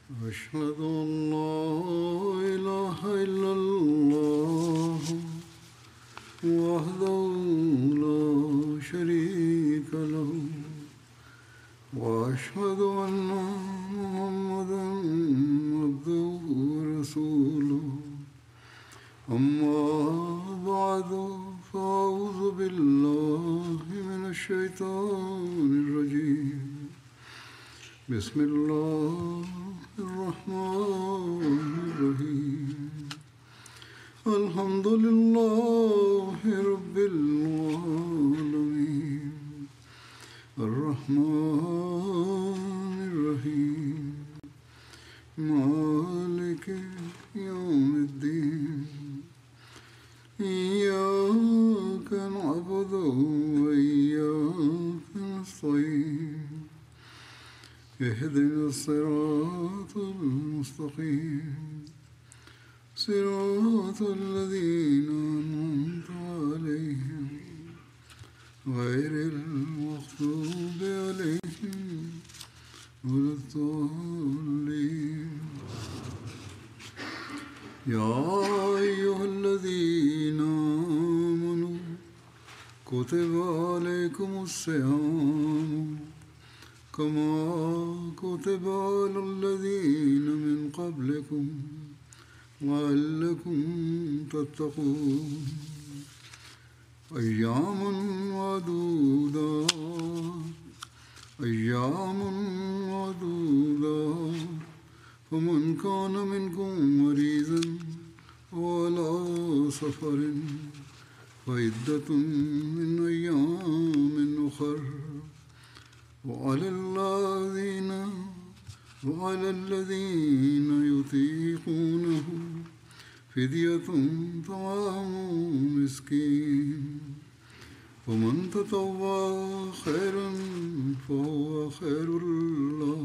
أشهد أن لا إله إلا الله وحده لا شريك له وأشهد أن محمدا عبده ورسوله أما بعد فأعوذ بالله من الشيطان الرجيم بسم الله الرحمن الرحيم الحمد لله رب العالمين الرحمن الرحيم مالك يوم الدين إياك نعبد وإياك نستعين اهدنا الصراط المستقيم صراط الذين أنعمت عليهم غير المغضوب عليهم ولا الضالين يا أيها الذين آمنوا كتب عليكم الصيام كما كتب على الذين من قبلكم لعلكم تتقون أياما معدودات فمن كان منكم مريضا وعلى سفر فعدة من أيام أخر وعلى الذين يطيقونه فدية طعام مسكين ومن تطوع خيرا فهو خير له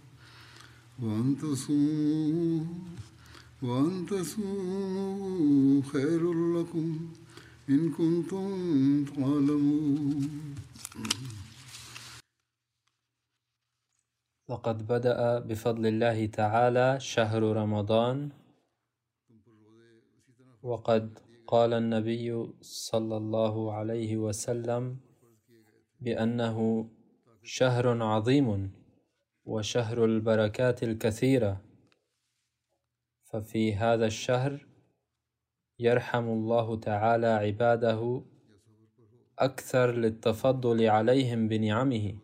وأن تصوموا خير لكم إن كنتم تعلمون. وقد بدأ بفضل الله تعالى شهر رمضان، وقد قال النبي صلى الله عليه وسلم بأنه شهر عظيم وشهر البركات الكثيرة، ففي هذا الشهر يرحم الله تعالى عباده أكثر للتفضل عليهم بنعمه.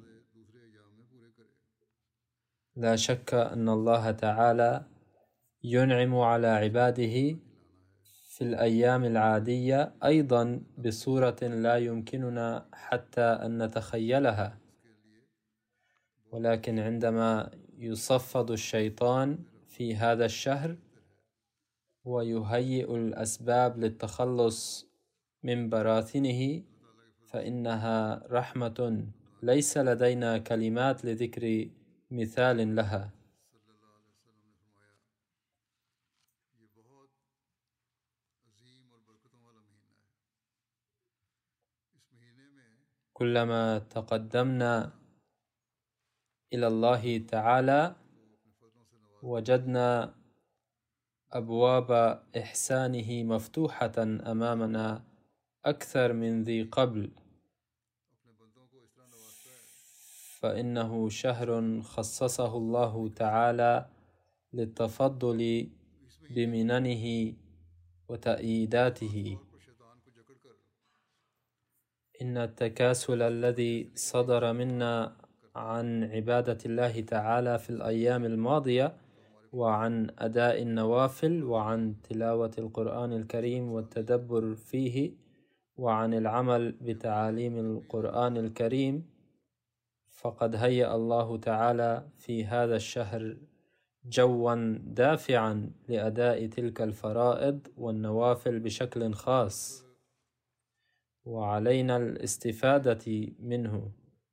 لا شك أن الله تعالى ينعم على عباده في الأيام العادية أيضا بصورة لا يمكننا حتى أن نتخيلها، ولكن عندما يصفد الشيطان في هذا الشهر ويهيئ الأسباب للتخلص من براثنه فإنها رحمة ليس لدينا كلمات لذكر مثال لها. كلما تقدمنا إلى الله تعالى وجدنا أبواب إحسانه مفتوحة أمامنا أكثر من ذي قبل، فإنه شهر خصصه الله تعالى للتفضل بمننه وتأييداته. إن التكاسل الذي صدر منا عن عبادة الله تعالى في الأيام الماضية وعن أداء النوافل وعن تلاوة القرآن الكريم والتدبر فيه وعن العمل بتعاليم القرآن الكريم، فقد هيأ الله تعالى في هذا الشهر جوا دافعا لأداء تلك الفرائض والنوافل بشكل خاص، وعلينا الاستفادة منه.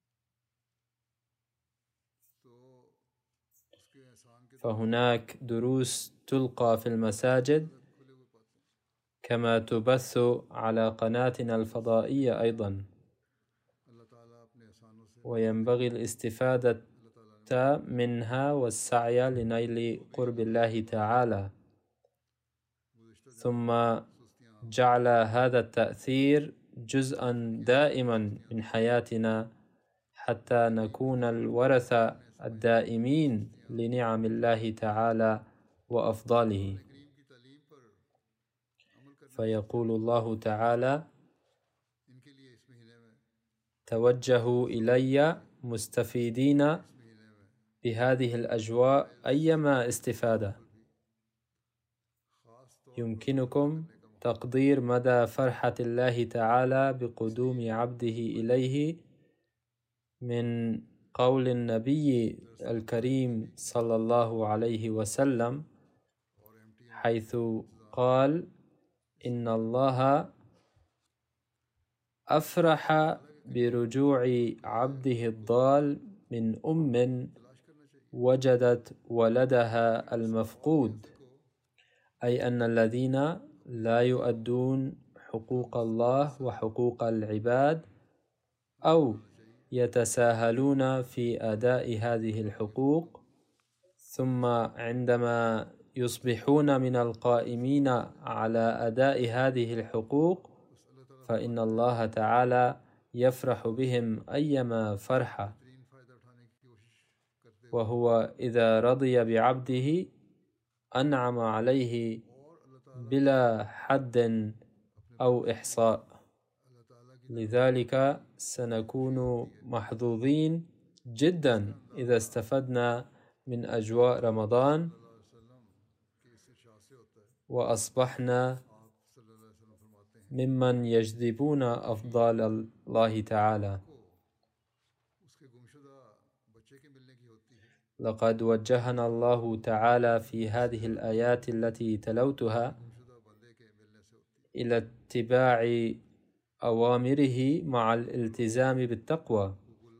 فهناك دروس تلقى في المساجد كما تبث على قناتنا الفضائية أيضا، وينبغي الاستفادة منها والسعي لنيل قرب الله تعالى، ثم جعل هذا التأثير جزءا دائما من حياتنا حتى نكون الورثة الدائمين لنعم الله تعالى وأفضاله. فيقول الله تعالى: توجهوا إلي مستفيدين بهذه الأجواء أيما استفادة. يمكنكم تقدير مدى فرحة الله تعالى بقدوم عبده إليه من قول النبي الكريم صلى الله عليه وسلم، حيث قال: إن الله أفرح برجوع عبده الضال من وجدت ولدها المفقود، أي أن الذين لا يؤدون حقوق الله وحقوق العباد أو يتساهلون في أداء هذه الحقوق، ثم عندما يصبحون من القائمين على أداء هذه الحقوق فإن الله تعالى يفرح بهم أيما فرحة، وهو إذا رضي بعبده أنعم عليه بلا حد أو إحصاء. لذلك سنكون محظوظين جدا إذا استفدنا من أجواء رمضان وأصبحنا ممن يجذبون أفضال الله تعالى. لقد وجهنا الله تعالى في هذه الآيات التي تلوتها إلى اتباع أوامره مع الالتزام بالتقوى،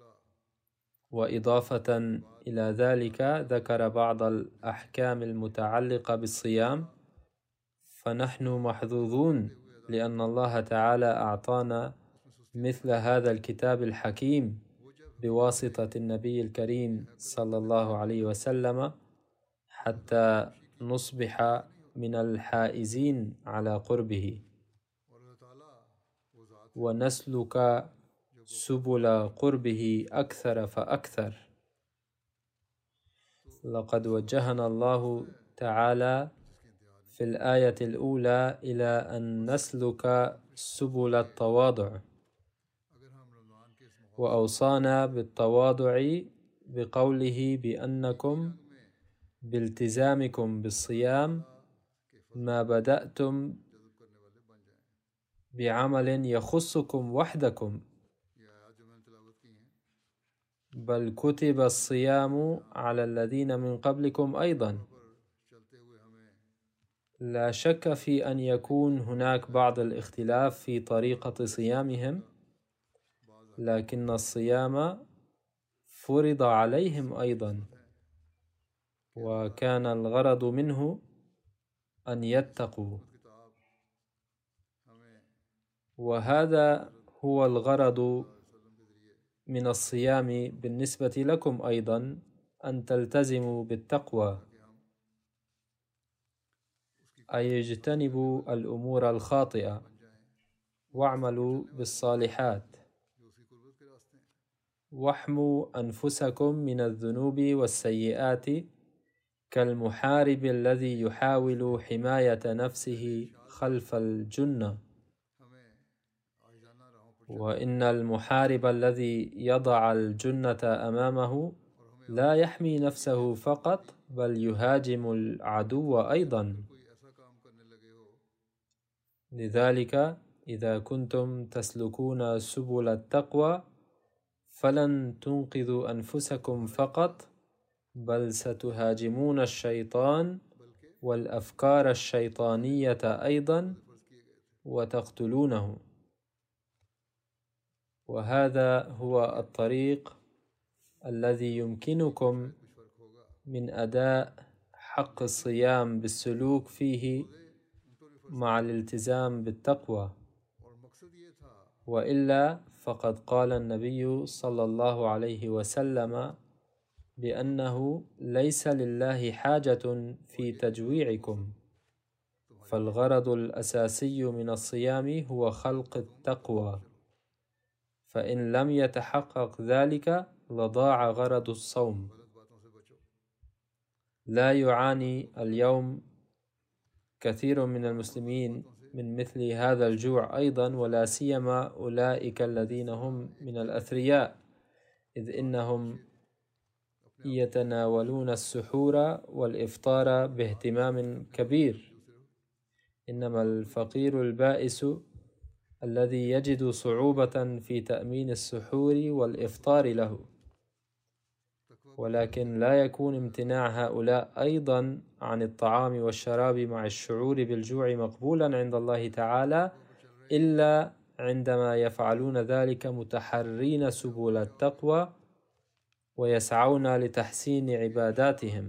وإضافة إلى ذلك ذكر بعض الأحكام المتعلقة بالصيام. فنحن محظوظون لأن الله تعالى أعطانا مثل هذا الكتاب الحكيم بواسطة النبي الكريم صلى الله عليه وسلم حتى نصبح من الحائزين على قربه ونسلك سبل قربه أكثر فأكثر. لقد وجهنا الله تعالى في الآية الأولى إلى أن نسلك سبل التواضع، وأوصانا بالتواضع بقوله بأنكم بالتزامكم بالصيام ما بدأتم بعمل يخصكم وحدكم، بل كتب الصيام على الذين من قبلكم أيضا. لا شك في أن يكون هناك بعض الاختلاف في طريقة صيامهم، لكن الصيام فرض عليهم أيضا، وكان الغرض منه أن يتقوا، وهذا هو الغرض من الصيام بالنسبة لكم أيضا، أن تلتزموا بالتقوى، أي اجتنبوا الأمور الخاطئة واعملوا بالصالحات، واحموا أنفسكم من الذنوب والسيئات كالمحارب الذي يحاول حماية نفسه خلف الجنة. وإن المحارب الذي يضع الجنة أمامه لا يحمي نفسه فقط بل يهاجم العدو أيضا. لذلك إذا كنتم تسلكون سبل التقوى فلن تنقذوا أنفسكم فقط بل ستهاجمون الشيطان والأفكار الشيطانية أيضا وتقتلونه. وهذا هو الطريق الذي يمكنكم من أداء حق الصيام بالسلوك فيه مع الالتزام بالتقوى، وإلا فقد قال النبي صلى الله عليه وسلم: بأنه ليس لله حاجة في تجويعكم، فالغرض الأساسي من الصيام هو خلق التقوى، فإن لم يتحقق ذلك لضاع غرض الصوم. لا يعاني اليوم كثير من المسلمين من مثل هذا الجوع أيضا، ولا سيما أولئك الذين هم من الأثرياء، إذ إنهم يتناولون السحور والإفطار باهتمام كبير، إنما الفقير البائس الذي يجد صعوبة في تأمين السحور والإفطار له. ولكن لا يكون امتناع هؤلاء أيضا عن الطعام والشراب مع الشعور بالجوع مقبولا عند الله تعالى، إلا عندما يفعلون ذلك متحرين سبل التقوى ويسعون لتحسين عباداتهم.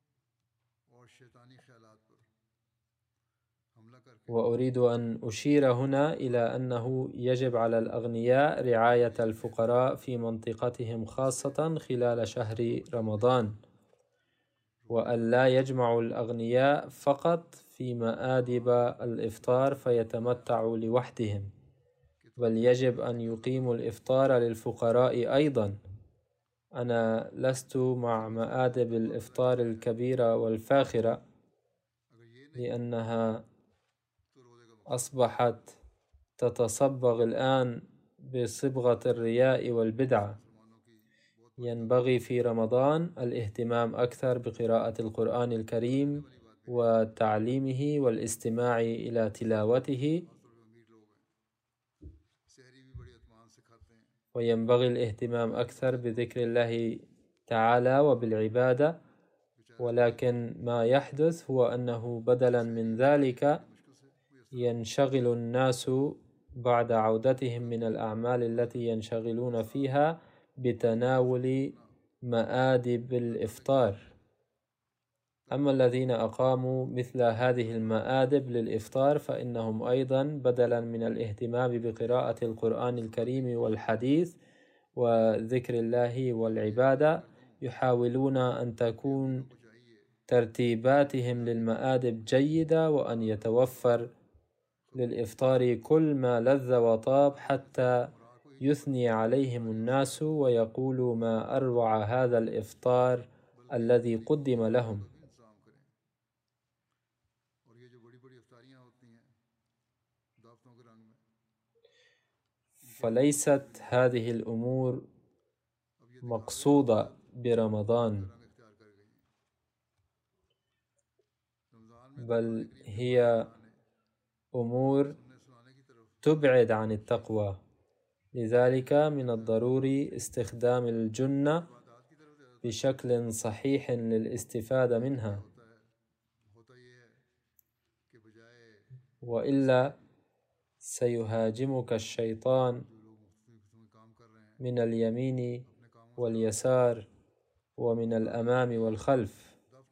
وأريد أن أشير هنا إلى أنه يجب على الأغنياء رعاية الفقراء في منطقتهم خاصة خلال شهر رمضان، وأن لا يجمع الأغنياء فقط في مآدب الإفطار فيتمتعوا لوحدهم، بل يجب أن يقيموا الإفطار للفقراء أيضا. أنا لست مع مآدب الإفطار الكبيرة والفاخرة، لأنها أصبحت تتصبغ الآن بصبغة الرياء والبدعة. ينبغي في رمضان الاهتمام أكثر بقراءة القرآن الكريم وتعليمه والاستماع إلى تلاوته، وينبغي الاهتمام أكثر بذكر الله تعالى وبالعبادة. ولكن ما يحدث هو أنه بدلا من ذلك ينشغل الناس بعد عودتهم من الأعمال التي ينشغلون فيها بتناول مآدب الإفطار. أما الذين أقاموا مثل هذه المآدب للإفطار فإنهم أيضا بدلا من الاهتمام بقراءة القرآن الكريم والحديث وذكر الله والعبادة، يحاولون أن تكون ترتيباتهم للمآدب جيدة، وأن يتوفر للإفطار كل ما لذ وطاب حتى يثني عليهم الناس ويقولوا ما أروع هذا الإفطار الذي قدم لهم. فليست هذه الأمور مقصودة برمضان، بل هي أمور تبعد عن التقوى. لذلك من الضروري استخدام الجنة بشكل صحيح للاستفادة منها، وإلا سيهاجمك الشيطان من اليمين واليسار ومن الأمام والخلف،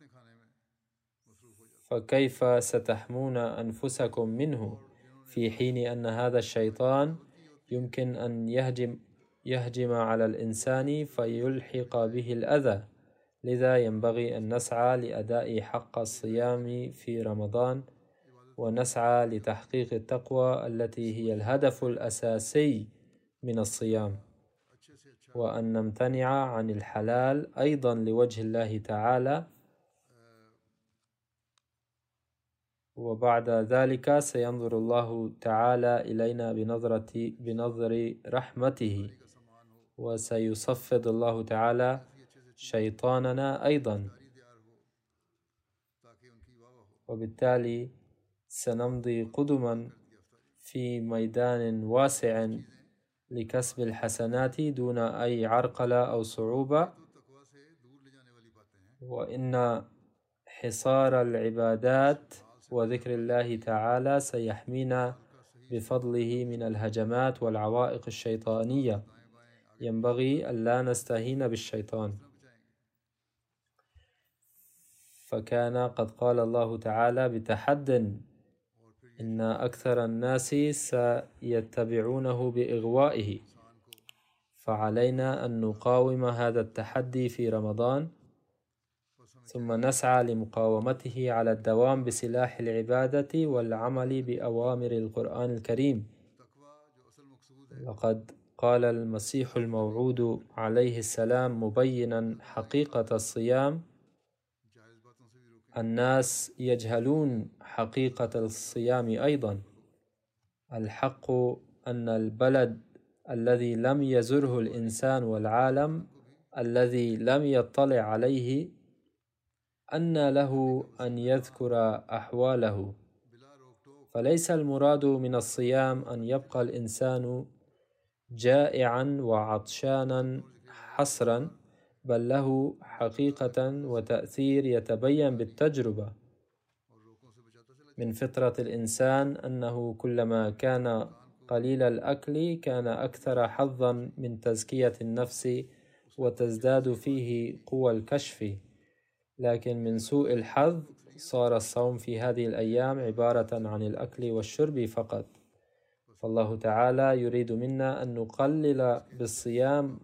فكيف ستحمون أنفسكم منه في حين أن هذا الشيطان يمكن أن يهجم على الإنسان فيلحق به الأذى؟ لذا ينبغي أن نسعى لأداء حق الصيام في رمضان، ونسعى لتحقيق التقوى التي هي الهدف الأساسي من الصيام، وأن نمتنع عن الحلال أيضا لوجه الله تعالى. وبعد ذلك سينظر الله تعالى إلينا بنظر رحمته، وسيصفد الله تعالى شيطاننا أيضا، وبالتالي سنمضي قدما في ميدان واسع لكسب الحسنات دون أي عرقلة أو صعوبة. وإن حصار العبادات وذكر الله تعالى سيحمينا بفضله من الهجمات والعوائق الشيطانية. ينبغي ألا نستهين بالشيطان، فكان قد قال الله تعالى بتحد إن أكثر الناس سيتبعونه بإغوائه، فعلينا أن نقاوم هذا التحدي في رمضان، ثم نسعى لمقاومته على الدوام بسلاح العبادة والعمل بأوامر القرآن الكريم. وقد قال المسيح الموعود عليه السلام مبينا حقيقة الصيام: الناس يجهلون حقيقة الصيام أيضا. الحق أن البلد الذي لم يزره الإنسان والعالم الذي لم يطلع عليه أن له أن يذكر أحواله. فليس المراد من الصيام أن يبقى الإنسان جائعا وعطشانا حصرا، بل له حقيقة وتأثير يتبين بالتجربة. من فطرة الإنسان أنه كلما كان قليل الأكل كان أكثر حظا من تزكية النفس وتزداد فيه قوى الكشف، لكن من سوء الحظ صار الصوم في هذه الأيام عبارة عن الأكل والشرب فقط. فالله تعالى يريد منا أن نقلل بالصيام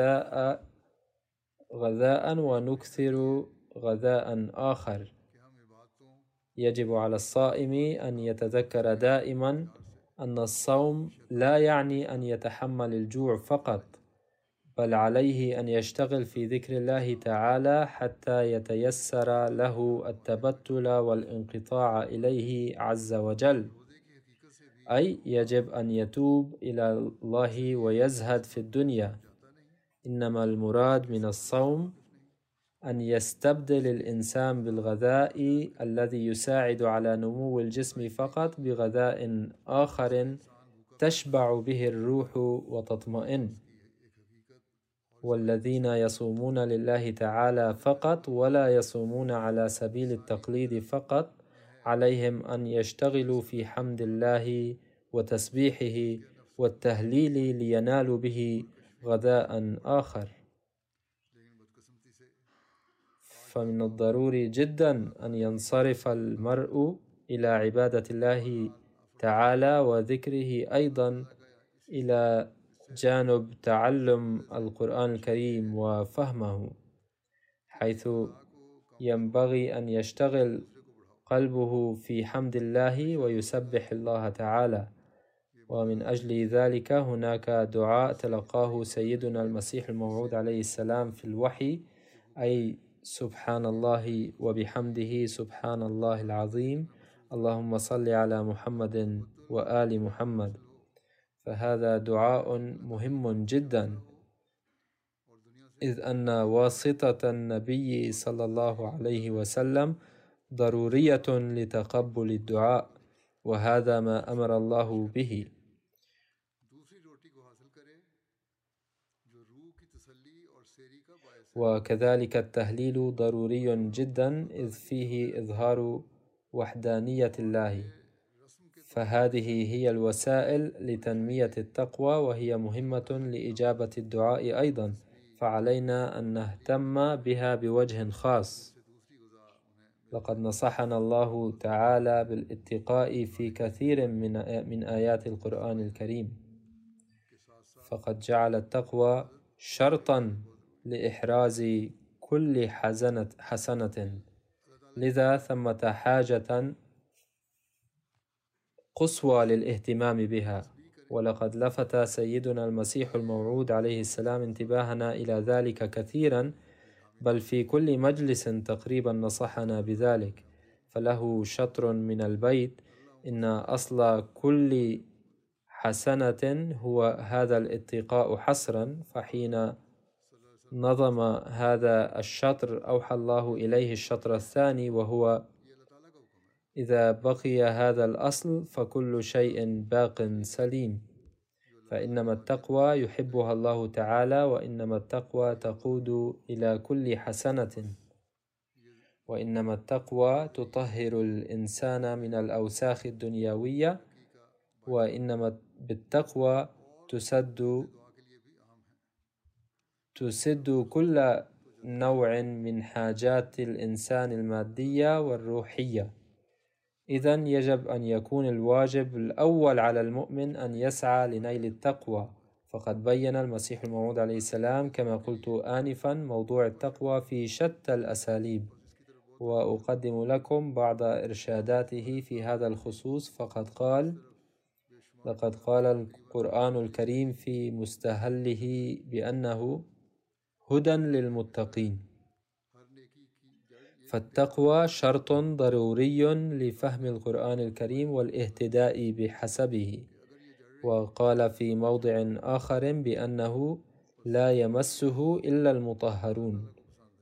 غذاء ونكثر غذاء آخر. يجب على الصائم أن يتذكر دائما أن الصوم لا يعني أن يتحمل الجوع فقط، بل عليه أن يشتغل في ذكر الله تعالى حتى يتيسر له التبتل والانقطاع إليه عز وجل. أي يجب أن يتوب إلى الله ويزهد في الدنيا. إنما المراد من الصوم أن يستبدل الإنسان بالغذاء الذي يساعد على نمو الجسم فقط بغذاء آخر تشبع به الروح وتطمئن. والذين يصومون لله تعالى فقط ولا يصومون على سبيل التقليد فقط عليهم أن يشتغلوا في حمد الله وتسبيحه والتهليل لينالوا به غذاء آخر. فمن الضروري جدا أن ينصرف المرء إلى عبادة الله تعالى وذكره، أيضا إلى جانب تعلم القرآن الكريم وفهمه، حيث ينبغي أن يشتغل قلبه في حمد الله ويسبح الله تعالى. ومن أجل ذلك هناك دعاء تلقاه سيدنا المسيح الموعود عليه السلام في الوحي، أي سبحان الله وبحمده سبحان الله العظيم، اللهم صل على محمد وآل محمد. فهذا دعاء مهم جدا، إذ أن واسطة النبي صلى الله عليه وسلم ضرورية لتقبل الدعاء، وهذا ما أمر الله به. وكذلك التهليل ضروري جدا، إذ فيه إظهار وحدانية الله. فهذه هي الوسائل لتنمية التقوى، وهي مهمة لإجابة الدعاء أيضا، فعلينا أن نهتم بها بوجه خاص. لقد نصحنا الله تعالى بالاتقاء في كثير من آيات القرآن الكريم، فقد جعل التقوى شرطا لإحراز كل حسنة، لذا ثمة حاجة قصوى للاهتمام بها. ولقد لفت سيدنا المسيح الموعود عليه السلام انتباهنا إلى ذلك كثيرا، بل في كل مجلس تقريبا نصحنا بذلك. فله شطر من البيت: إن أصل كل حسنة هو هذا الاتقاء حصرا. فحين نظم هذا الشطر أوحى الله إليه الشطر الثاني، وهو: إذا بقي هذا الأصل فكل شيء باق سليم. فإنما التقوى يحبها الله تعالى، وإنما التقوى تقود إلى كل حسنة، وإنما التقوى تطهر الإنسان من الأوساخ الدنيوية، وإنما بالتقوى تسد كل نوع من حاجات الإنسان المادية والروحية. إذن يجب أن يكون الواجب الأول على المؤمن أن يسعى لنيل التقوى، فقد بين المسيح الموعود عليه السلام كما قلت آنفا موضوع التقوى في شتى الأساليب، وأقدم لكم بعض إرشاداته في هذا الخصوص. لقد قال القرآن الكريم في مستهله بأنه هدى للمتقين، فالتقوى شرط ضروري لفهم القرآن الكريم والاهتداء بحسبه. وقال في موضع آخر بأنه لا يمسه إلا المطهرون،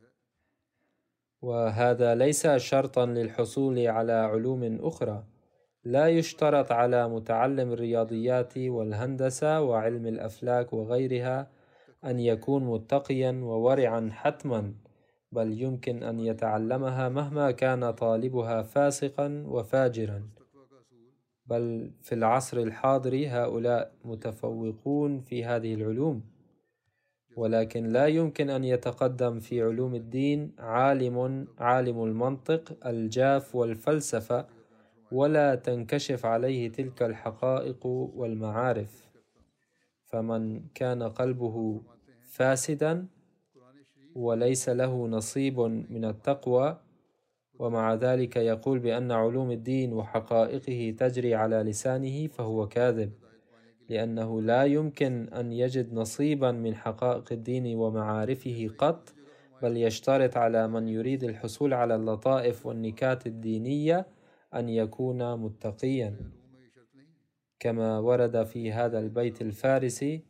وهذا ليس شرطا للحصول على علوم أخرى. لا يشترط على متعلم الرياضيات والهندسة وعلم الأفلاك وغيرها أن يكون متقيا وورعا حتما، بل يمكن أن يتعلمها مهما كان طالبها فاسقا وفاجرا. بل في العصر الحاضر هؤلاء متفوقون في هذه العلوم، ولكن لا يمكن أن يتقدم في علوم الدين عالم المنطق الجاف والفلسفة ولا تنكشف عليه تلك الحقائق والمعارف. فمن كان قلبه فاسدا وليس له نصيب من التقوى، ومع ذلك يقول بأن علوم الدين وحقائقه تجري على لسانه، فهو كاذب، لأنه لا يمكن أن يجد نصيبا من حقائق الدين ومعارفه قط، بل يشترط على من يريد الحصول على اللطائف والنكات الدينية أن يكون متقيا، كما ورد في هذا البيت الفارسي: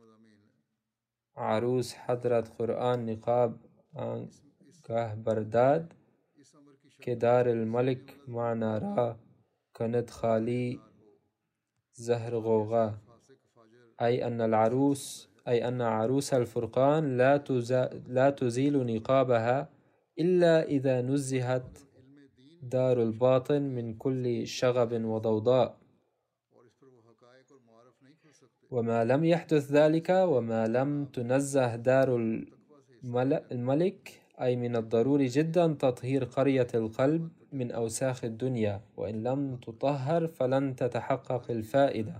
عروس حضرت قرآن نقاب آنگاه برداد که دار الملك معنا را کند خالی زهر غوغا. أي أن عروس الفرقان لا تزيل نقابها إلا إذا نزهت دار الباطن من كل شغب وضوضاء. وما لم يحدث ذلك، وما لم تنزه دار الملك، أي من الضروري جدا تطهير قرية القلب من أوساخ الدنيا، وإن لم تطهر فلن تتحقق الفائدة.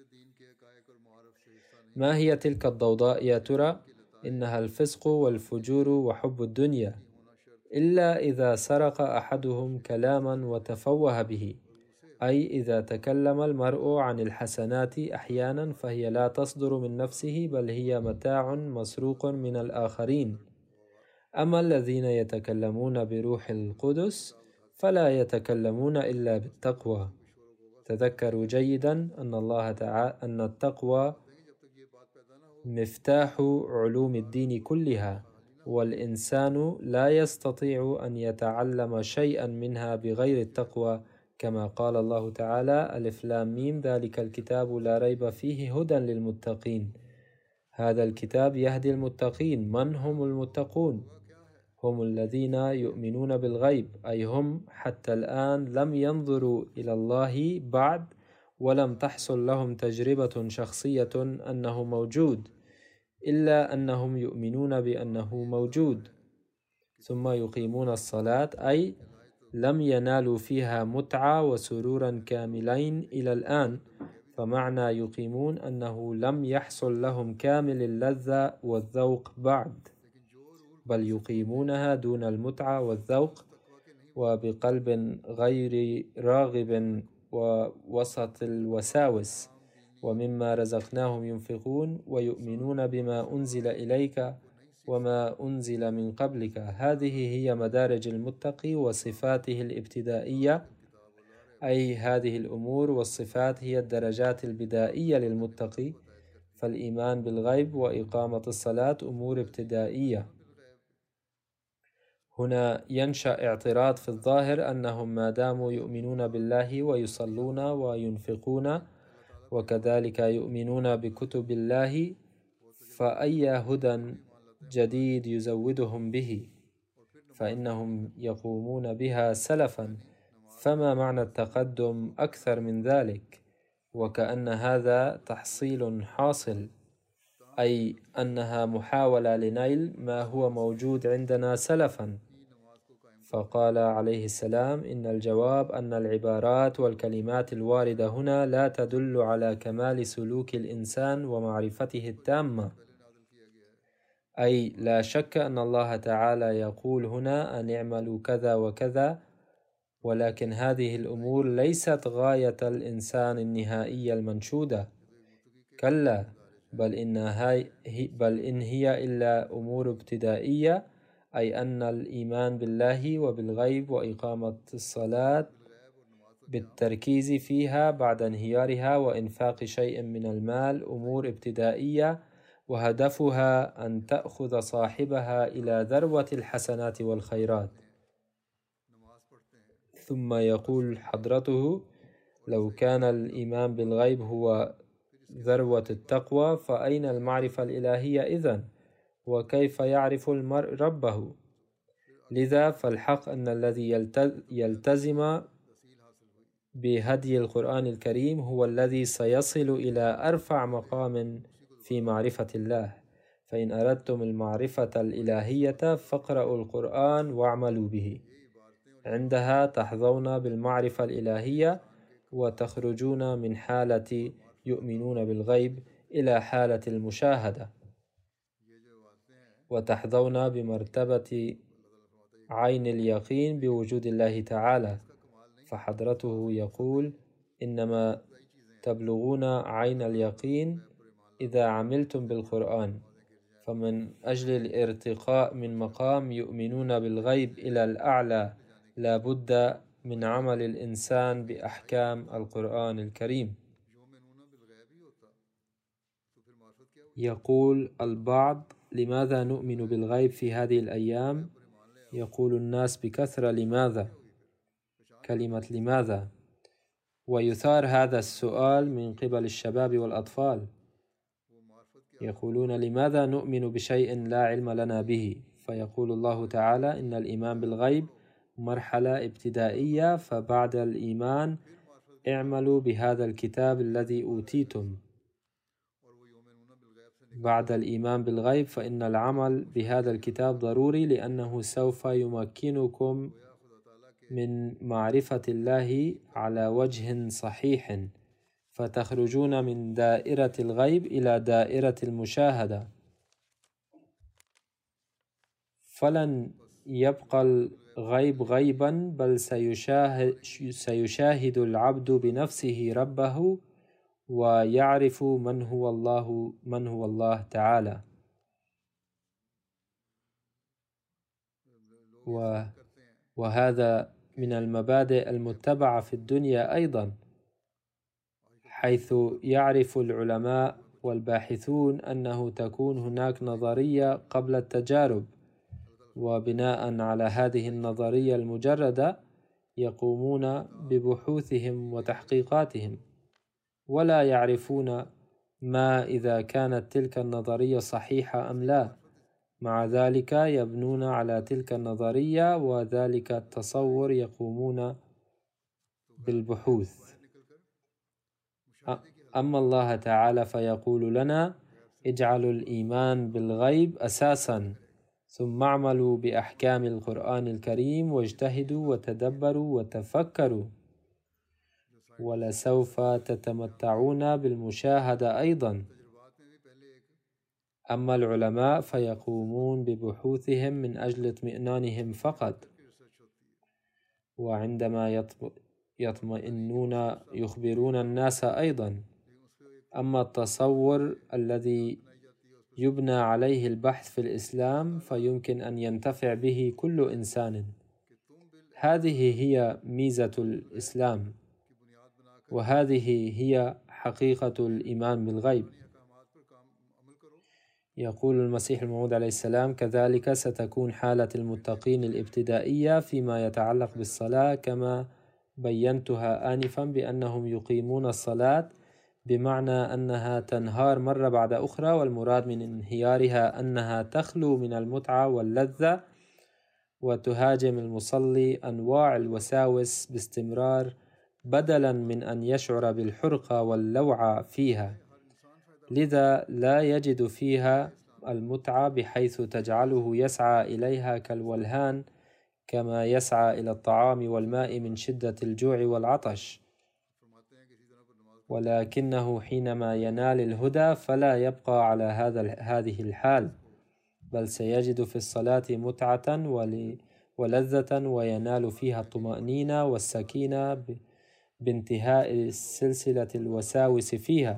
ما هي تلك الضوضاء يا ترى؟ إنها الفسق والفجور وحب الدنيا، إلا إذا سرق أحدهم كلاما وتفوه به، أي إذا تكلم المرء عن الحسنات أحيانا فهي لا تصدر من نفسه، بل هي متاع مسروق من الآخرين. أما الذين يتكلمون بروح القدس فلا يتكلمون إلا بالتقوى. تذكروا جيدا أن التقوى مفتاح علوم الدين كلها، والإنسان لا يستطيع أن يتعلم شيئا منها بغير التقوى، كما قال الله تعالى: ألف لام ميم ذلك الكتاب لا ريب فيه هدى للمتقين. هذا الكتاب يهدي المتقين. من هم المتقون؟ هم الذين يؤمنون بالغيب، أي هم حتى الآن لم ينظروا إلى الله بعد، ولم تحصل لهم تجربة شخصية أنه موجود، إلا أنهم يؤمنون بأنه موجود، ثم يقيمون الصلاة، أي لم ينالوا فيها متعة وسرورا كاملين إلى الآن. فمعنى يقيمون أنه لم يحصل لهم كامل اللذة والذوق بعد، بل يقيمونها دون المتعة والذوق وبقلب غير راغب ووسط الوساوس، ومما رزقناهم ينفقون، ويؤمنون بما أنزل إليك وما أنزل من قبلك. هذه هي مدارج المتقي وصفاته الابتدائية، أي هذه الأمور والصفات هي الدرجات البدائية للمتقي. فالإيمان بالغيب وإقامة الصلاة أمور ابتدائية. هنا ينشأ اعتراض في الظاهر أنهم ما داموا يؤمنون بالله ويصلون وينفقون وكذلك يؤمنون بكتب الله، فأي هدى جديد يزودهم به؟ فإنهم يقومون بها سلفا، فما معنى التقدم أكثر من ذلك؟ وكأن هذا تحصيل حاصل، أي أنها محاولة لنيل ما هو موجود عندنا سلفا. فقال عليه السلام: إن الجواب أن العبارات والكلمات الواردة هنا لا تدل على كمال سلوك الإنسان ومعرفته التامة، أي لا شك أن الله تعالى يقول هنا أن اعملوا كذا وكذا، ولكن هذه الأمور ليست غاية الإنسان النهائية المنشودة، كلا، بل إن هي إلا أمور ابتدائية، أي أن الإيمان بالله وبالغيب وإقامة الصلاة بالتركيز فيها بعد انهيارها وإنفاق شيء من المال أمور ابتدائية، وهدفها أن تأخذ صاحبها إلى ذروة الحسنات والخيرات. ثم يقول حضرته: لو كان الإيمان بالغيب هو ذروة التقوى فأين المعرفة الإلهية إذن؟ وكيف يعرف المرء ربه؟ لذا فالحق أن الذي يلتزم بهدي القرآن الكريم هو الذي سيصل إلى أرفع مقام في معرفة الله. فإن أردتم المعرفة الإلهية فاقرأوا القرآن واعملوا به، عندها تحظون بالمعرفة الإلهية وتخرجون من حالة يؤمنون بالغيب إلى حالة المشاهدة، وتحظون بمرتبة عين اليقين بوجود الله تعالى. فحضرته يقول: إنما تبلغون عين اليقين إذا عملتم بالقرآن، فمن أجل الارتقاء من مقام يؤمنون بالغيب إلى الأعلى لا بد من عمل الإنسان بأحكام القرآن الكريم. يقول البعض: لماذا نؤمن بالغيب في هذه الأيام؟ يقول الناس بكثرة: لماذا؟ كلمة لماذا؟ ويثار هذا السؤال من قبل الشباب والأطفال، يقولون: لماذا نؤمن بشيء لا علم لنا به؟ فيقول الله تعالى: إن الإيمان بالغيب مرحلة ابتدائية، فبعد الإيمان اعملوا بهذا الكتاب الذي أوتيتم. بعد الإيمان بالغيب فإن العمل بهذا الكتاب ضروري، لأنه سوف يمكنكم من معرفة الله على وجه صحيح، فتخرجون من دائرة الغيب إلى دائرة المشاهدة، فلن يبقى الغيب غيبا، بل سيشاهد العبد بنفسه ربه ويعرف من هو الله تعالى. وهذا من المبادئ المتبعة في الدنيا أيضا، حيث يعرف العلماء والباحثون أنه تكون هناك نظرية قبل التجارب، وبناء على هذه النظرية المجردة يقومون ببحوثهم وتحقيقاتهم، ولا يعرفون ما إذا كانت تلك النظرية صحيحة أم لا. مع ذلك يبنون على تلك النظرية وذلك التصور يقومون بالبحوث. أما الله تعالى فيقول لنا: اجعلوا الإيمان بالغيب أساسا، ثم اعملوا بأحكام القرآن الكريم واجتهدوا وتدبروا وتفكروا، ولسوف تتمتعون بالمشاهدة أيضا. أما العلماء فيقومون ببحوثهم من أجل اطمئنانهم فقط، وعندما يطمئنون يخبرون الناس أيضا. أما التصور الذي يبنى عليه البحث في الإسلام فيمكن أن ينتفع به كل إنسان. هذه هي ميزة الإسلام، وهذه هي حقيقة الإيمان بالغيب. يقول المسيح الموعود عليه السلام: كذلك ستكون حالة المتقين الابتدائية فيما يتعلق بالصلاة، كما بينتها آنفا بأنهم يقيمون الصلاة، بمعنى أنها تنهار مرة بعد أخرى، والمراد من انهيارها أنها تخلو من المتعة واللذة وتهاجم المصلي أنواع الوساوس باستمرار، بدلا من أن يشعر بالحرقة واللوعة فيها. لذا لا يجد فيها المتعة بحيث تجعله يسعى إليها كالولهان، كما يسعى إلى الطعام والماء من شدة الجوع والعطش، ولكنه حينما ينال الهدى فلا يبقى على هذه الحال، بل سيجد في الصلاة متعة ولذة، وينال فيها الطمأنينة والسكينة بانتهاء سلسلة الوساوس فيها.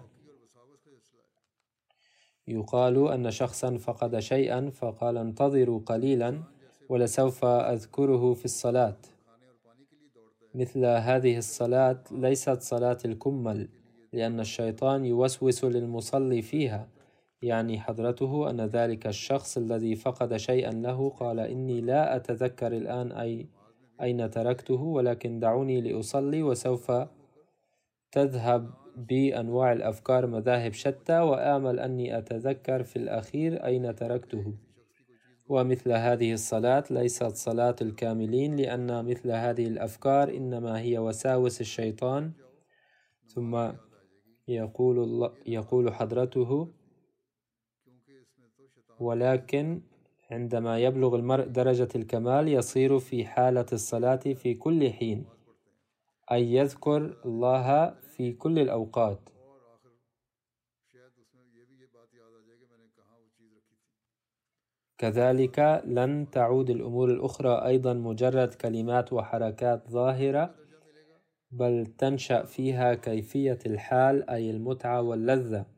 يقال أن شخصا فقد شيئا فقال: انتظروا قليلا ولسوف أذكره في الصلاة. مثل هذه الصلاة ليست صلاة الكمل، لأن الشيطان يوسوس للمصلي فيها. يعني حضرته أن ذلك الشخص الذي فقد شيئا له قال: إني لا أتذكر الآن أين تركته، ولكن دعوني لأصلي، وسوف تذهب بي أنواع الأفكار مذاهب شتى، وآمل أني أتذكر في الأخير أين تركته. ومثل هذه الصلاة ليست صلاة الكاملين، لأن مثل هذه الأفكار إنما هي وساوس الشيطان. ثم يقول حضرته: ولكن عندما يبلغ المرء درجة الكمال يصير في حالة الصلاة في كل حين، أي يذكر الله في كل الأوقات. كذلك لن تعود الأمور الأخرى أيضا مجرد كلمات وحركات ظاهرة، بل تنشأ فيها كيفية الحال، أي المتعة واللذة،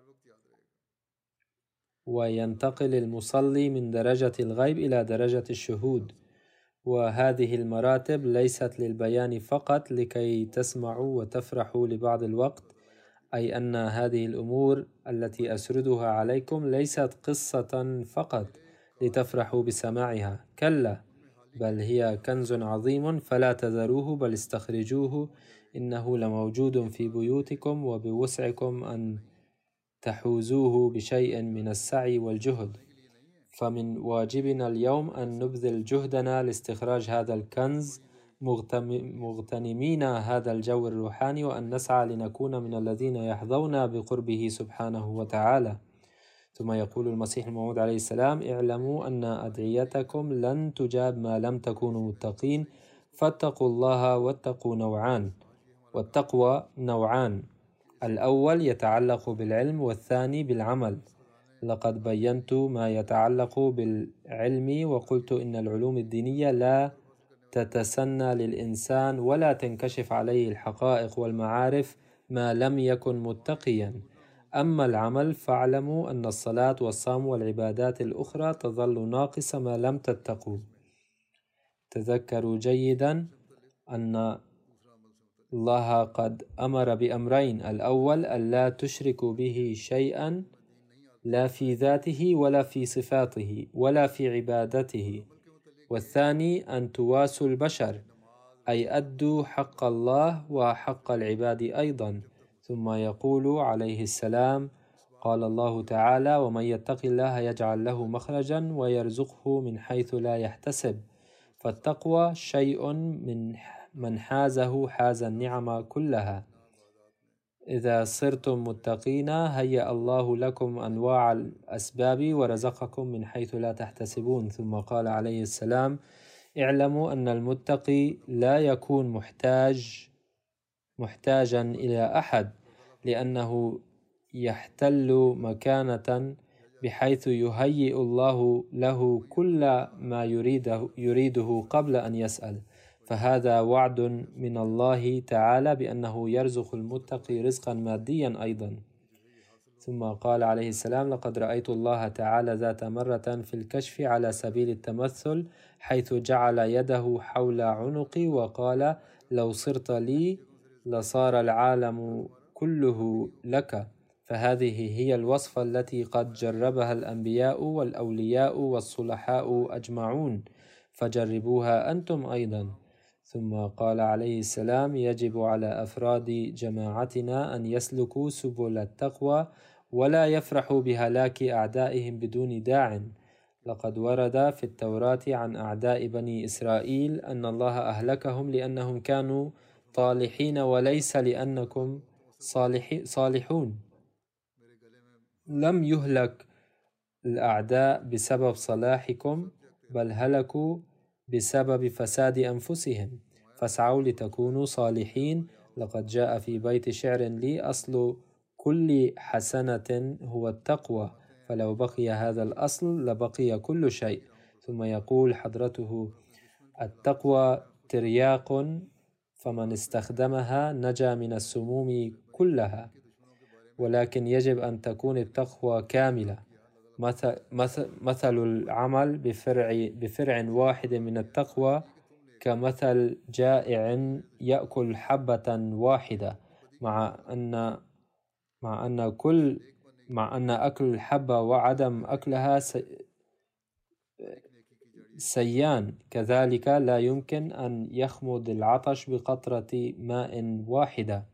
وينتقل المصلي من درجة الغيب إلى درجة الشهود. وهذه المراتب ليست للبيان فقط لكي تسمعوا وتفرحوا لبعض الوقت، أي أن هذه الأمور التي أسردها عليكم ليست قصة فقط لتفرحوا بسماعها، كلا، بل هي كنز عظيم، فلا تذروه بل استخرجوه، إنه لموجود في بيوتكم، وبوسعكم أن تحوزوه بشيء من السعي والجهد. فمن واجبنا اليوم أن نبذل جهدنا لاستخراج هذا الكنز، مغتنمين هذا الجو الروحاني، وأن نسعى لنكون من الذين يحظون بقربه سبحانه وتعالى. ثم يقول المسيح الموعود عليه السلام: اعلموا أن أدعيتكم لن تجاب ما لم تكونوا متقين، فاتقوا الله والتقوى نوعان، الأول يتعلق بالعلم، والثاني بالعمل. لقد بينت ما يتعلق بالعلم، وقلت إن العلوم الدينية لا تتسنى للإنسان ولا تنكشف عليه الحقائق والمعارف ما لم يكن متقيا. أما العمل فاعلموا أن الصلاة والصوم والعبادات الأخرى تظل ناقصة ما لم تتقوا. تذكروا جيدا أن الله قد أمر بأمرين: الأول ألا تشركوا به شيئا، لا في ذاته ولا في صفاته ولا في عبادته، والثاني أن تواسوا البشر، أي أدوا حق الله وحق العباد أيضا. ثم يقول عليه السلام: قال الله تعالى: ومن يتق الله يجعل له مخرجا ويرزقه من حيث لا يحتسب. فالتقوى شيء من حازه حاز النعم كلها. إذا صرتم متقين هيأ الله لكم أنواع الأسباب ورزقكم من حيث لا تحتسبون. ثم قال عليه السلام: اعلموا أن المتقي لا يكون محتاجا إلى أحد، لأنه يحتل مكانة بحيث يهيئ الله له كل ما يريده قبل أن يسأل. فهذا وعد من الله تعالى بأنه يرزق المتقي رزقا ماديا أيضا. ثم قال عليه السلام: لقد رأيت الله تعالى ذات مرة في الكشف على سبيل التمثل، حيث جعل يده حول عنقي وقال: لو صرت لي لصار العالم كله لك. فهذه هي الوصفة التي قد جربها الأنبياء والأولياء والصلحاء أجمعون، فجربوها أنتم أيضا. ثم قال عليه السلام: يجب على أفراد جماعتنا أن يسلكوا سبل التقوى ولا يفرحوا بهلاك أعدائهم بدون داع. لقد ورد في التوراة عن أعداء بني إسرائيل أن الله أهلكهم لأنهم كانوا طالحين، وليس لأنكم صالحون. لم يهلك الأعداء بسبب صلاحكم، بل هلكوا بسبب فساد أنفسهم، فاسعوا لتكونوا صالحين. لقد جاء في بيت شعر لي: أصل كل حسنة هو التقوى، فلو بقي هذا الأصل لبقي كل شيء. ثم يقول حضرته: التقوى ترياق، فمن استخدمها نجا من السموم كلها، ولكن يجب أن تكون التقوى كاملة. مثل العمل بفرع واحد من التقوى كمثل جائع يأكل حبة واحدة، مع أن أكل الحبة وعدم أكلها سيان. كذلك لا يمكن أن يخمد العطش بقطرة ماء واحدة.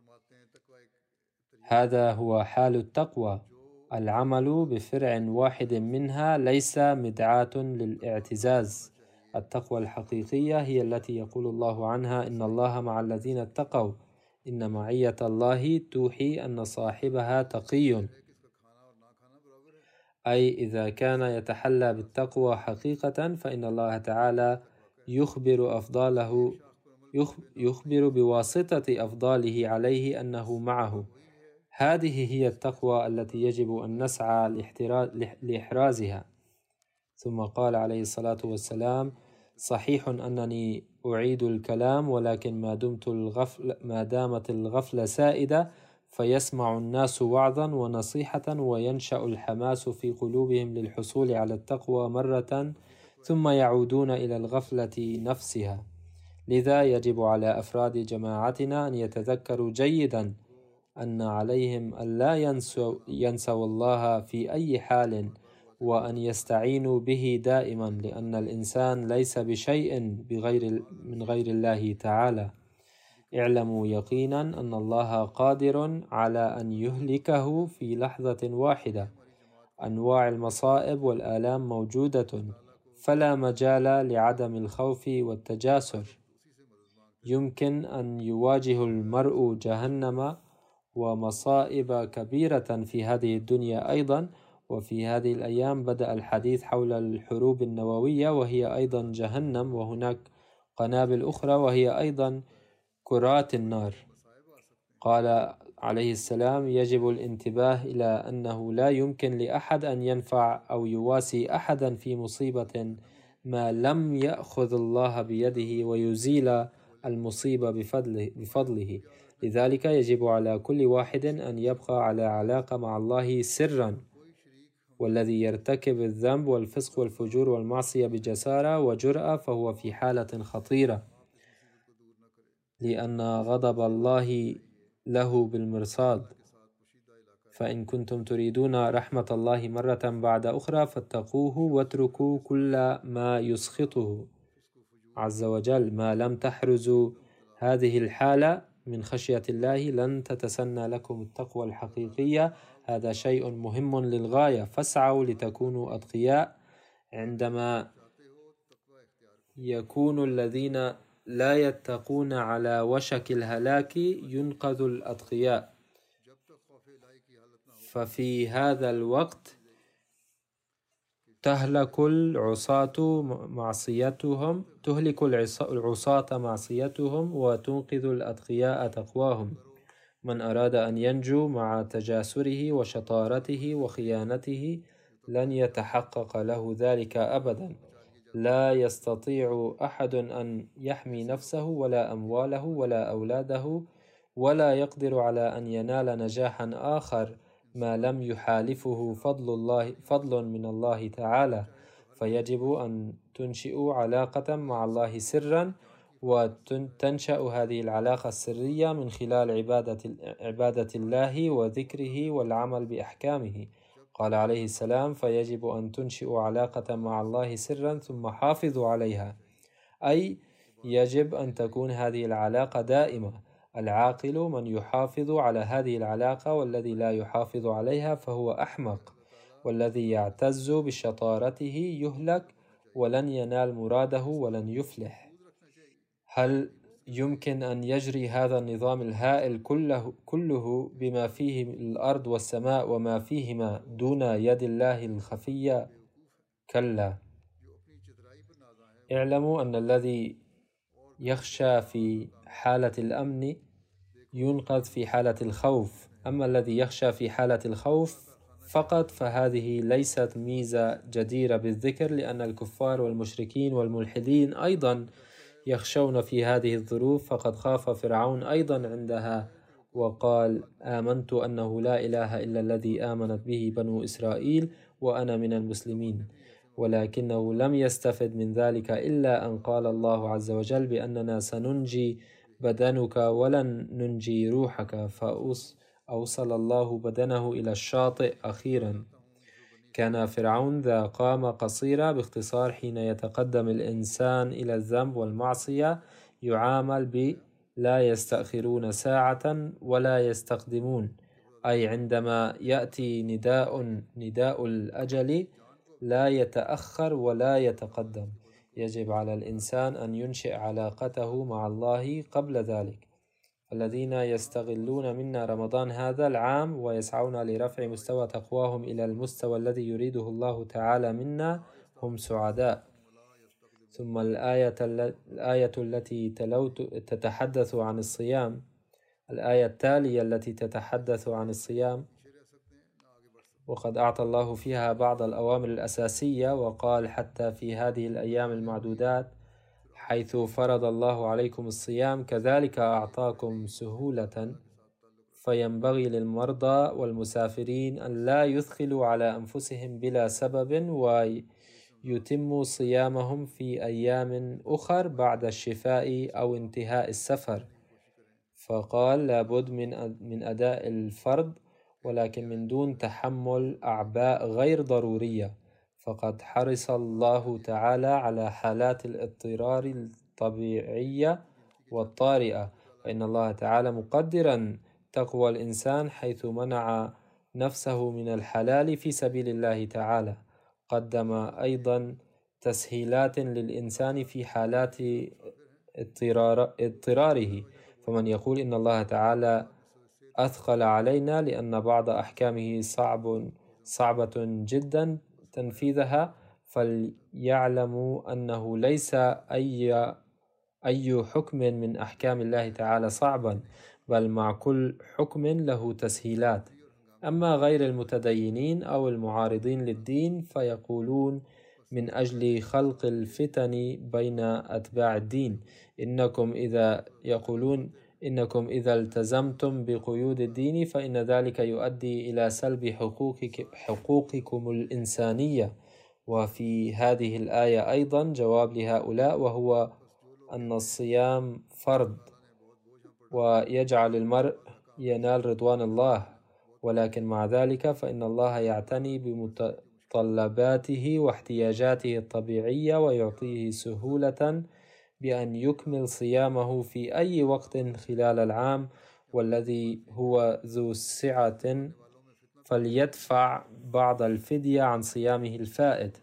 هذا هو حال التقوى. العمل بفرع واحد منها ليس مدعاة للاعتزاز. التقوى الحقيقية هي التي يقول الله عنها: إن الله مع الذين اتقوا. إن معية الله توحي أن صاحبها تقي، أي إذا كان يتحلى بالتقوى حقيقة فإن الله تعالى يخبر بواسطة أفضاله عليه أنه معه. هذه هي التقوى التي يجب أن نسعى لإحرازها. ثم قال عليه الصلاة والسلام: صحيح أنني أعيد الكلام، ولكن ما دامت الغفلة سائدة فيسمع الناس وعظا ونصيحة وينشأ الحماس في قلوبهم للحصول على التقوى مرة، ثم يعودون إلى الغفلة نفسها. لذا يجب على أفراد جماعتنا أن يتذكروا جيدا أن عليهم أن لا ينسوا الله في أي حال، وأن يستعينوا به دائما، لأن الإنسان ليس بشيء من غير الله تعالى. اعلموا يقينا أن الله قادر على أن يهلكه في لحظة واحدة. أنواع المصائب والآلام موجودة، فلا مجال لعدم الخوف والتجاسر. يمكن أن يواجه المرء جهنم ومصائب كبيرة في هذه الدنيا أيضا. وفي هذه الأيام بدأ الحديث حول الحروب النووية، وهي أيضا جهنم، وهناك قنابل أخرى وهي أيضا كرات النار. قال عليه السلام: يجب الانتباه إلى أنه لا يمكن لأحد أن ينفع أو يواسي أحدا في مصيبة ما لم يأخذ الله بيده ويزيل المصيبة بفضله. لذلك يجب على كل واحد أن يبقى على علاقة مع الله سرا، والذي يرتكب الذنب والفسق والفجور والمعصية بجسارة وجرأة فهو في حالة خطيرة، لأن غضب الله له بالمرصاد. فإن كنتم تريدون رحمة الله مرة بعد أخرى فاتقوه واتركوا كل ما يسخطه عز وجل. ما لم تحرزوا هذه الحالة من خشية الله لن تتسنى لكم التقوى الحقيقية. هذا شيء مهم للغاية. فاسعوا لتكونوا أتقياء. عندما يكون الذين لا يتقون على وشك الهلاك ينقذ الأتقياء، ففي هذا الوقت تهلك العصاة معصيتهم وتنقذ الأتقياء تقواهم. من أراد أن ينجو مع تجاسره وشطارته وخيانته لن يتحقق له ذلك أبدا. لا يستطيع أحد أن يحمي نفسه ولا أمواله ولا أولاده، ولا يقدر على أن ينال نجاحا آخر ما لم يحالفه فضل من الله تعالى. فيجب أن تنشئوا علاقة مع الله سرا، وتنشأ هذه العلاقة السرية من خلال عبادة الله وذكره والعمل بأحكامه. قال عليه السلام: فيجب أن تنشئوا علاقة مع الله سرا ثم حافظوا عليها، أي يجب أن تكون هذه العلاقة دائمة. العاقل من يحافظ على هذه العلاقة، والذي لا يحافظ عليها فهو أحمق، والذي يعتز بشطارته يهلك ولن ينال مراده ولن يفلح. هل يمكن أن يجري هذا النظام الهائل كله بما فيه الأرض والسماء وما فيهما دون يد الله الخفية؟ كلا. اعلموا أن الذي يخشى في حالة الأمن ينقذ في حالة الخوف، أما الذي يخشى في حالة الخوف فقط فهذه ليست ميزة جديرة بالذكر، لأن الكفار والمشركين والملحدين أيضا يخشون في هذه الظروف. فقد خاف فرعون أيضا عندها وقال: آمنت أنه لا إله إلا الذي آمنت به بنو إسرائيل وأنا من المسلمين، ولكنه لم يستفد من ذلك إلا أن قال الله عز وجل بأننا سننجي بدنك ولن ننجي روحك، فأوصل الله بدنه إلى الشاطئ أخيرا. كان فرعون ذا قامة قصيرة. باختصار، حين يتقدم الإنسان إلى الذنب والمعصية يعامل لا يستأخرون ساعة ولا يستقدمون، أي عندما يأتي نداء الأجل لا يتأخر ولا يتقدم. يجب على الإنسان أن ينشئ علاقته مع الله قبل ذلك. الذين يستغلون منا رمضان هذا العام ويسعون لرفع مستوى تقواهم إلى المستوى الذي يريده الله تعالى منا هم سعداء. ثم الآية التي تتحدث عن الصيام، الآية التالية التي تتحدث عن الصيام، وقد أعطى الله فيها بعض الأوامر الأساسية وقال: حتى في هذه الأيام المعدودات حيث فرض الله عليكم الصيام كذلك أعطاكم سهولة، فينبغي للمرضى والمسافرين أن لا يثقلوا على أنفسهم بلا سبب ويتموا صيامهم في أيام أخر بعد الشفاء أو انتهاء السفر. فقال: لابد من أداء الفرض، ولكن من دون تحمل أعباء غير ضرورية. فقد حرص الله تعالى على حالات الاضطرار الطبيعية والطارئة، فإن الله تعالى مقدرا تقوى الإنسان حيث منع نفسه من الحلال في سبيل الله تعالى. قدم أيضا تسهيلات للإنسان في حالات اضطراره. فمن يقول إن الله تعالى أثقل علينا لأن بعض أحكامه صعبة جدا تنفيذها، فليعلموا أنه ليس أي حكم من أحكام الله تعالى صعبا، بل مع كل حكم له تسهيلات. أما غير المتدينين أو المعارضين للدين فيقولون من أجل خلق الفتن بين أتباع الدين: إنكم إذا التزمتم بقيود الدين فإن ذلك يؤدي إلى سلب حقوقكم الإنسانية. وفي هذه الآية أيضا جواب لهؤلاء، وهو أن الصيام فرض ويجعل المرء ينال رضوان الله، ولكن مع ذلك فإن الله يعتني بمتطلباته واحتياجاته الطبيعية ويعطيه سهولة بأن يكمل صيامه في أي وقت خلال العام، والذي هو ذو سعة فليدفع بعض الفدية عن صيامه الفائت.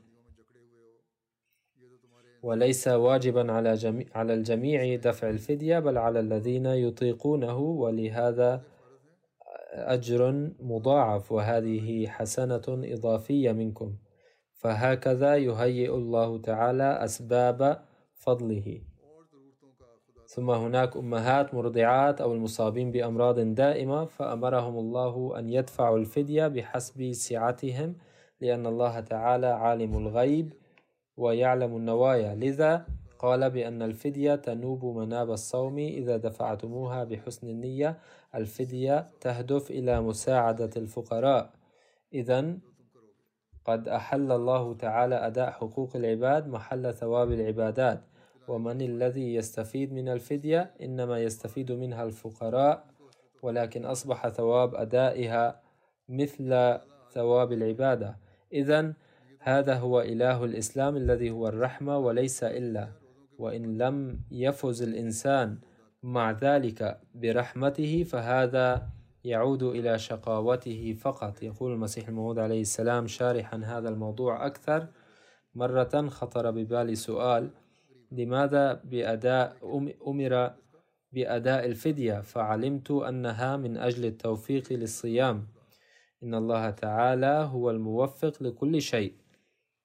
وليس واجبا على الجميع دفع الفدية، بل على الذين يطيقونه، ولهذا أجر مضاعف، وهذه حسنة إضافية منكم. فهكذا يهيئ الله تعالى أسباب فضله. ثم هناك أمهات مرضعات أو المصابين بأمراض دائمة، فأمرهم الله أن يدفعوا الفدية بحسب سعتهم، لأن الله تعالى عالم الغيب ويعلم النوايا، لذا قال بأن الفدية تنوب مناب الصوم إذا دفعتموها بحسن النية. الفدية تهدف إلى مساعدة الفقراء. إذن قد أحل الله تعالى أداء حقوق العباد محل ثواب العبادات. ومن الذي يستفيد من الفدية؟ إنما يستفيد منها الفقراء، ولكن أصبح ثواب أدائها مثل ثواب العبادة. إذن هذا هو إله الإسلام الذي هو الرحمة وليس إلا، وإن لم يفز الإنسان مع ذلك برحمته فهذا يعود إلى شقاوته فقط. يقول المسيح الموعود عليه السلام شارحا هذا الموضوع أكثر: مرة خطر ببالي سؤال: لماذا أمر بأداء الفدية؟ فعلمت أنها من أجل التوفيق للصيام. إن الله تعالى هو الموفق لكل شيء،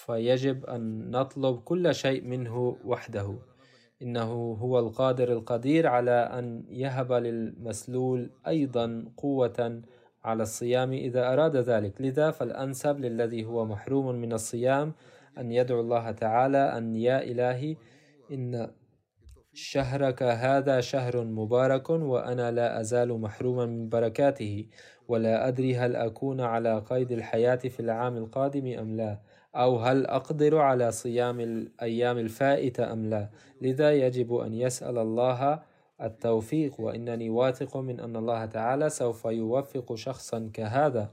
فيجب أن نطلب كل شيء منه وحده. إنه هو القادر القدير على أن يهب للمسلول أيضا قوة على الصيام إذا أراد ذلك. لذا فالأنسب للذي هو محروم من الصيام أن يدعو الله تعالى أن يا إلهي إن شهرك هذا شهر مبارك وأنا لا أزال محروما من بركاته، ولا أدري هل أكون على قيد الحياة في العام القادم أم لا، أو هل أقدر على صيام الأيام الفائتة أم لا. لذا يجب أن يسأل الله التوفيق، وإنني واثق من أن الله تعالى سوف يوفق شخصا كهذا.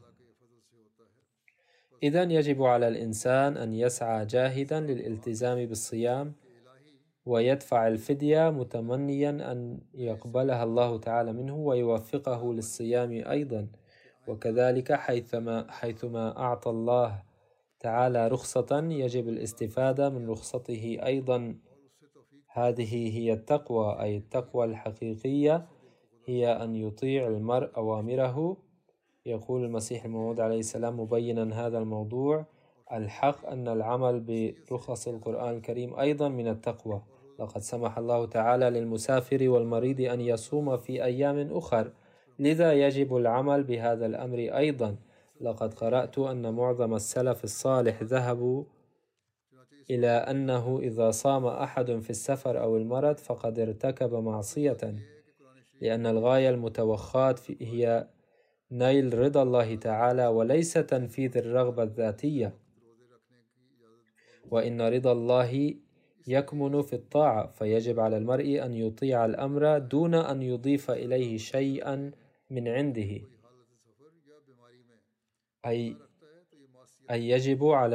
إذن يجب على الإنسان أن يسعى جاهدا للالتزام بالصيام ويدفع الفدية متمنيا أن يقبلها الله تعالى منه ويوفقه للصيام أيضا. وكذلك حيثما أعطى الله تعالى رخصة يجب الاستفادة من رخصته أيضا. هذه هي التقوى، أي التقوى الحقيقية هي أن يطيع المرء أوامره. يقول المسيح الموعود عليه السلام مبينا هذا الموضوع: الحق أن العمل برخص القرآن الكريم أيضا من التقوى. لقد سمح الله تعالى للمسافر والمريض أن يصوم في أيام أخر، لذا يجب العمل بهذا الأمر أيضا. لقد قرأت أن معظم السلف الصالح ذهبوا إلى أنه إذا صام أحد في السفر أو المرض فقد ارتكب معصية، لأن الغاية المتوخاة هي نيل رضا الله تعالى وليس تنفيذ الرغبة الذاتية. وإن رضا الله يكمن في الطاعة، فيجب على المرء أن يطيع الأمر دون أن يضيف إليه شيئا من عنده. أي يجب على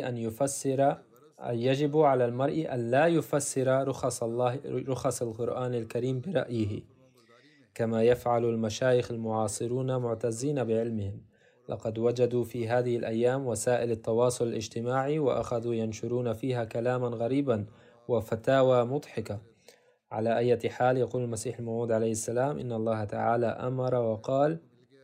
المرء أن لا يفسر رخص القرآن الكريم برأيه، كما يفعل المشايخ المعاصرون معتزين بعلمهم. لقد وجدوا في هذه الأيام وسائل التواصل الاجتماعي وأخذوا ينشرون فيها كلاما غريبا وفتاوى مضحكة. على أي حال، يقول المسيح الموعود عليه السلام: إن الله تعالى أمر وقال: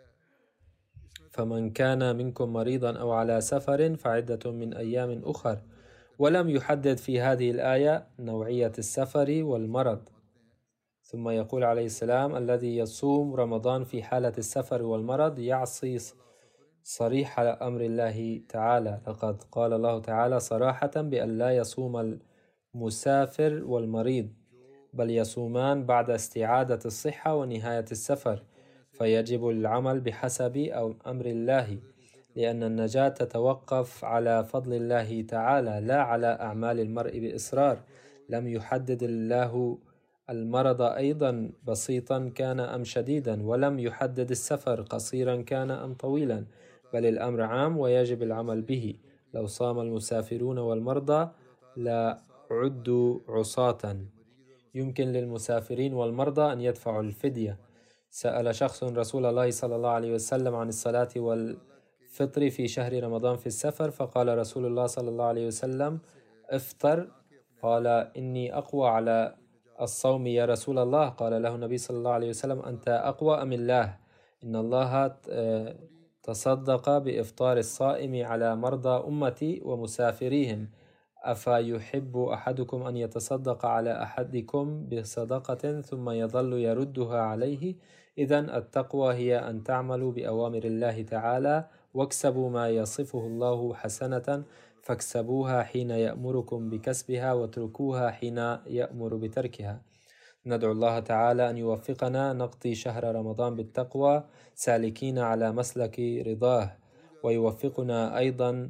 فمن كان منكم مريضا أو على سفر فعدة من أيام أخر. ولم يحدد في هذه الآية نوعية السفر والمرض. ثم يقول عليه السلام: الذي يصوم رمضان في حالة السفر والمرض يعصي صريح أمر الله تعالى. لقد قال الله تعالى صراحة بأن لا يصوم المسافر والمريض، بل يصومان بعد استعادة الصحة ونهاية السفر، فيجب العمل بحسب أمر الله، لأن النجاة تتوقف على فضل الله تعالى لا على أعمال المرء بإصرار. لم يحدد الله المرض أيضا بسيطا كان أم شديدا، ولم يحدد السفر قصيرا كان أم طويلا، بل الأمر عام ويجب العمل به. لو صام المسافرون والمرضى لعدوا عصاة. يمكن للمسافرين والمرضى أن يدفعوا الفدية. سأل شخص رسول الله صلى الله عليه وسلم عن الصلاة والفطر في شهر رمضان في السفر، فقال رسول الله صلى الله عليه وسلم: افطر. قال: إني أقوى على الصوم يا رسول الله. قال له النبي صلى الله عليه وسلم: أنت أقوى أم الله؟ إن الله تصدق بإفطار الصائم على مرضى أمتي ومسافريهم، أفيحب أحدكم أن يتصدق على أحدكم بصدقة ثم يظل يردها عليه؟ إذن التقوى هي أن تعملوا بأوامر الله تعالى، واكسبوا ما يصفه الله حسنة، فاكسبوها حين يأمركم بكسبها، واتركوها حين يأمر بتركها. ندعو الله تعالى أن يوفقنا نقضي شهر رمضان بالتقوى سالكين على مسلك رضاه، ويوفقنا أيضا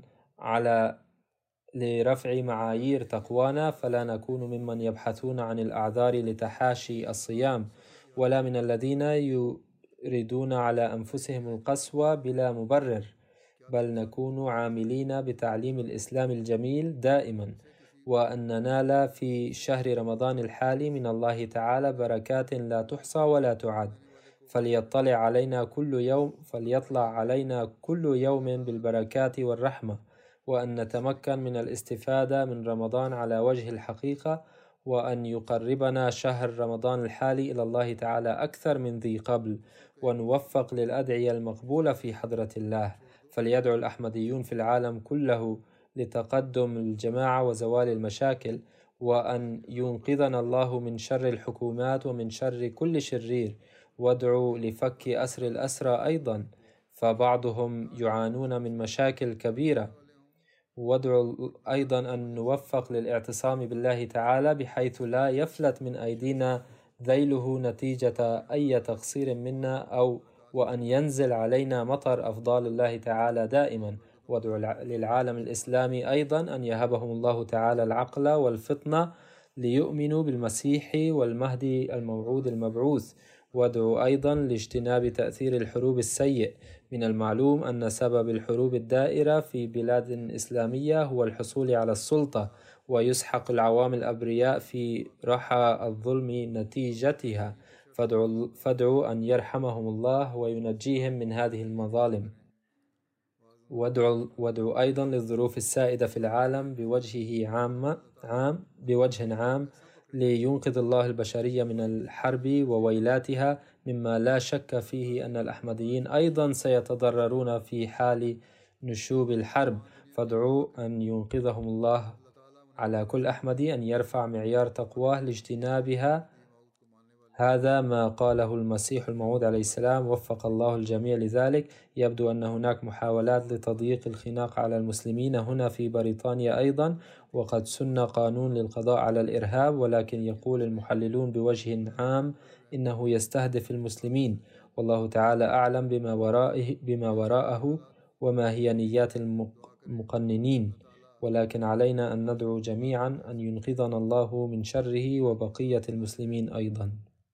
لرفع معايير تقوانا، فلا نكون ممن يبحثون عن الأعذار لتحاشي الصيام، ولا من الذين يريدون على أنفسهم القسوة بلا مبرر، بل نكون عاملين بتعليم الإسلام الجميل دائما، وأن ننال في شهر رمضان الحالي من الله تعالى بركات لا تحصى ولا تعد. فليطلع علينا كل يوم بالبركات والرحمة، وأن نتمكن من الاستفادة من رمضان على وجه الحقيقة، وأن يقربنا شهر رمضان الحالي إلى الله تعالى أكثر من ذي قبل، ونوفق للأدعية المقبولة في حضرة الله. فليدعو الأحمديون في العالم كله لتقدم الجماعة وزوال المشاكل، وأن ينقذنا الله من شر الحكومات ومن شر كل شرير. وادعوا لفك أسر الأسرى أيضا، فبعضهم يعانون من مشاكل كبيرة. وادعوا أيضا أن نوفق للاعتصام بالله تعالى بحيث لا يفلت من أيدينا ذيله نتيجة أي تقصير منا، وأن ينزل علينا مطر أفضال الله تعالى دائما. وادعوا للعالم الإسلامي أيضا أن يهبهم الله تعالى العقل والفطنة ليؤمنوا بالمسيح والمهدي الموعود المبعوث. وادعوا أيضا لاجتناب تأثير الحروب السيء. من المعلوم أن سبب الحروب الدائرة في بلاد إسلامية هو الحصول على السلطة، ويسحق العوام الأبرياء في رحى الظلم نتيجتها. فادعوا أن يرحمهم الله وينجيهم من هذه المظالم. وادعوا أيضا للظروف السائدة في العالم بوجه عام لينقذ الله البشرية من الحرب وويلاتها، مما لا شك فيه أن الأحمديين أيضا سيتضررون في حال نشوب الحرب. فادعوا أن ينقذهم الله على كل أحمدي أن يرفع معيار تقواه لاجتنابها. هذا ما قاله المسيح الموعود عليه السلام، وفق الله الجميع لذلك. يبدو أن هناك محاولات لتضييق الخناق على المسلمين هنا في بريطانيا أيضا، وقد سن قانون للقضاء على الإرهاب، ولكن يقول المحللون بوجه عام إنه يستهدف المسلمين، والله تعالى أعلم بما وراءه وما هي نيات المقننين. ولكن علينا أن ندعو جميعا أن ينقذنا الله من شره وبقية المسلمين أيضا.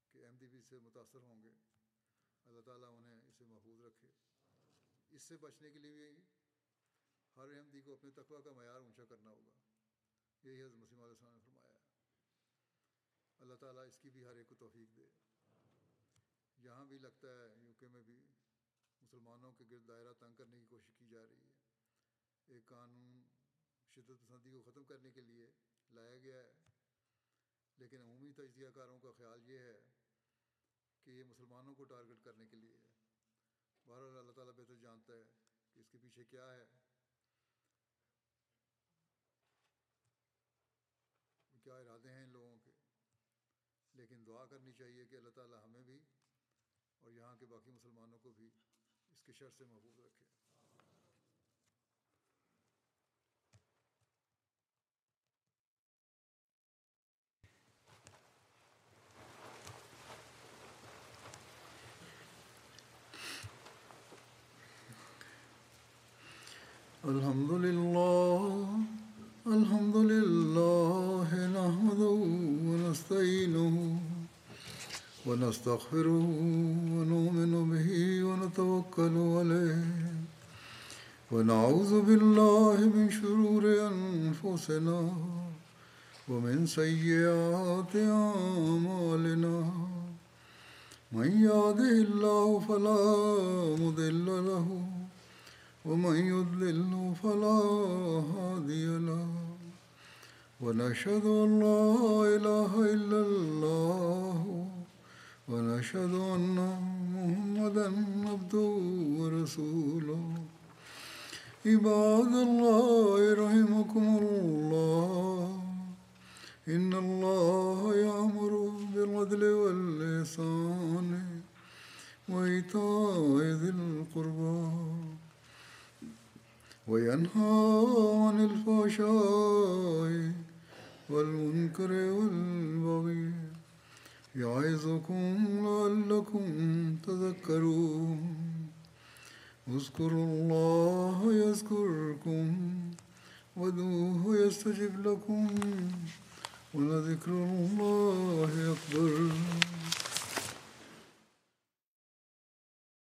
इससे बचने के लिए भी हर अहमदी को अपने तकवा का मयार ऊंचा करना होगा। यही हज़रत मसीह मौऊद ने फरमाया। अल्लाह ताला इसकी भी हर एक को तौफीक दे। यहाँ भी लगता है यूके में भी मुसलमानों के गिर्द दायरा तंग करने की कोशिश की जा रही है। एक कानून शिद्दत पसंदी को ख़त्म करने के लिए लाया गया है, लेकिन अमूमी तजज़ियाकारों का ख्याल ये है कि ये मुसलमानों को टारगेट करने के लिए है। बहरहाल अल्लाह ताला बेहतर जानता है कि इसके पीछे क्या है, क्या इरादे हैं इन लोगों के। लेकिन दुआ करनी चाहिए कि अल्लाह ताला हमें भी और यहाँ के बाकी मुसलमानों को भी इसके शर से महफूज रखे। الحمد لله نحمده ونستعينه ونستغفره ونؤمن به ونتوكل عليه ونعوذ بالله من شرور أنفسنا ومن سيئات أعمالنا. من يهده الله فلا مضل له ومن يضلل فلا هادي له. ونشهد أن لا إله إلا الله ونشهد أن محمدا عبده ورسوله. عباد الله رحمكم الله، إن الله يأمر بالعدل والإحسان وإيتاء ذي القربى وينهى عن الفحشاء والمنكر والبغي يعظكم لعلكم تذكرون. اذكروا الله يذكركم وادعوه يستجب لكم ولذكر الله أكبر.